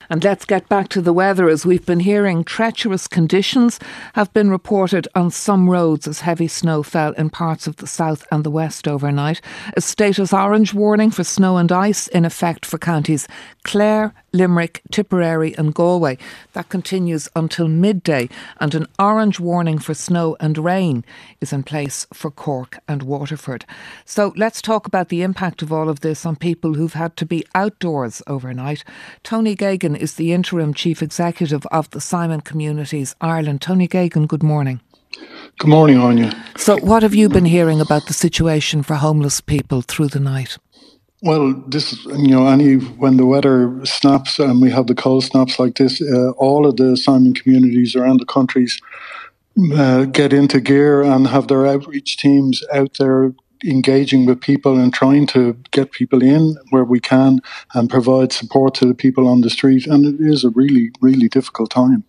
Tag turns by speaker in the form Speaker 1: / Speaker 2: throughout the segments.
Speaker 1: And let's get back to the weather. As we've been hearing, treacherous conditions have been reported on some roads as heavy snow fell in parts of the south and the west overnight. A status orange warning for snow and ice in effect for counties Clare, Limerick, Tipperary and Galway. That continues until midday, and an orange warning for snow and rain is in place for Cork and Waterford. So let's talk about the impact of all of this on people who've had to be outdoors overnight. Tony Geoghegan is the interim chief executive of the Simon Communities Ireland. Tony Geoghegan, good morning.
Speaker 2: Good morning, Anya.
Speaker 1: So what have you been hearing about the situation for homeless people through the night?
Speaker 2: Well, this, when the weather snaps and we have the cold snaps like this, all of the Simon communities around the countries get into gear and have their outreach teams out there engaging with people and trying to get people in where we can and provide support to the people on the street. And it is a really, really difficult time.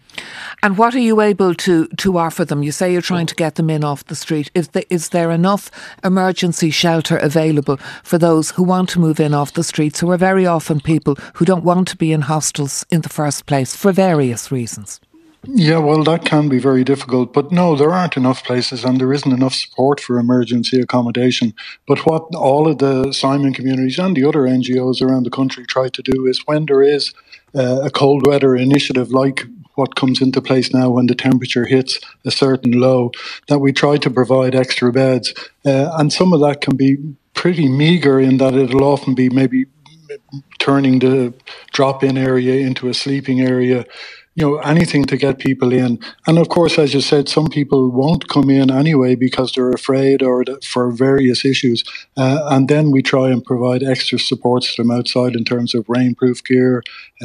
Speaker 1: And what are you able to offer them? You say you're trying to get them in off the street. Is there enough emergency shelter available for those who want to move in off the streets, who are very often people who don't want to be in hostels in the first place for various reasons?
Speaker 2: Yeah, well, that can be very difficult. But no, there aren't enough places and there isn't enough support for emergency accommodation. But what all of the Simon communities and the other NGOs around the country try to do is when there is a cold weather initiative like what comes into place now when the temperature hits a certain low, that we try to provide extra beds. And some of that can be pretty meagre in that it'll often be maybe turning the drop-in area into a sleeping area, anything to get people in. And of course, as you said, some people won't come in anyway because they're afraid or for various issues. And then we try and provide extra supports to them outside in terms of rainproof gear,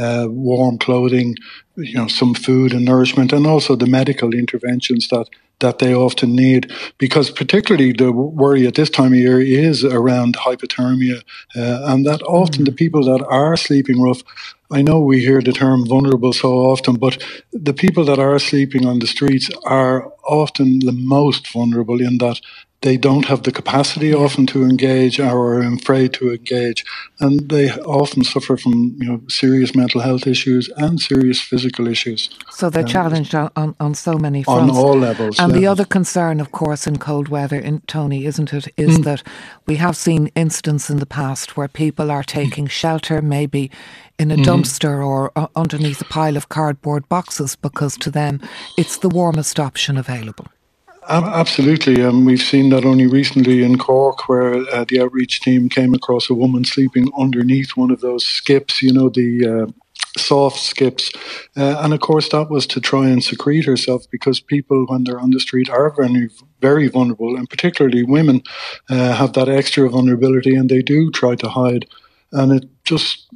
Speaker 2: warm clothing, some food and nourishment, and also the medical interventions that they often need, because particularly the worry at this time of year is around hypothermia, and that often the people that are sleeping rough, I know we hear the term vulnerable so often, but the people that are sleeping on the streets are often the most vulnerable in that they don't have the capacity often to engage or are afraid to engage. And they often suffer from serious mental health issues and serious physical issues.
Speaker 1: So they're challenged on so many fronts.
Speaker 2: On all levels.
Speaker 1: And the other concern, of course, in cold weather, Tony, isn't it, is that we have seen incidents in the past where people are taking shelter maybe in a dumpster or underneath a pile of cardboard boxes because to them it's the warmest option available.
Speaker 2: Absolutely. We've seen that only recently in Cork, where the outreach team came across a woman sleeping underneath one of those skips, the soft skips. And of course, that was to try and secrete herself, because people, when they're on the street, are very, very vulnerable. And particularly women have that extra vulnerability and they do try to hide. And it just,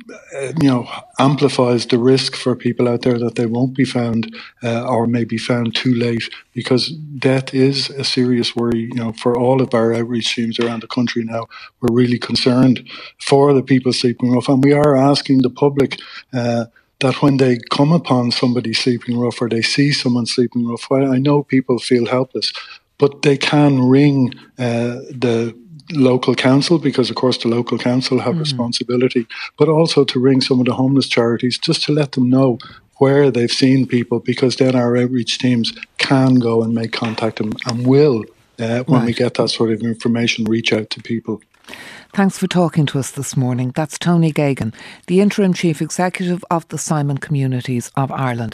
Speaker 2: amplifies the risk for people out there that they won't be found or may be found too late, because death is a serious worry, for all of our outreach teams around the country now. We're really concerned for the people sleeping rough, and we are asking the public that when they come upon somebody sleeping rough or they see someone sleeping rough, well, I know people feel helpless, but they can ring the local council, because of course the local council have responsibility, but also to ring some of the homeless charities just to let them know where they've seen people, because then our outreach teams can go and make contact and will, when we get that sort of information, reach out to people.
Speaker 1: Thanks for talking to us this morning. That's Tony Geoghegan, the interim chief executive of the Simon Communities of Ireland.